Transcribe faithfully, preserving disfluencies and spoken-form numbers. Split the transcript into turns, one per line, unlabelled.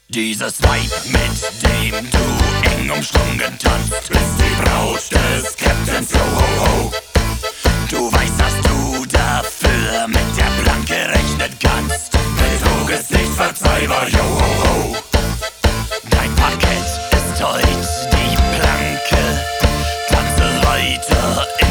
Dieses Weib, mit dem du eng umschlungen tanzt, ist die Braut des Captains, yo ho ho. Du weißt, dass du dafür mit der Planke rechnen kannst. Betrug ist nicht verzeihbar, yo ho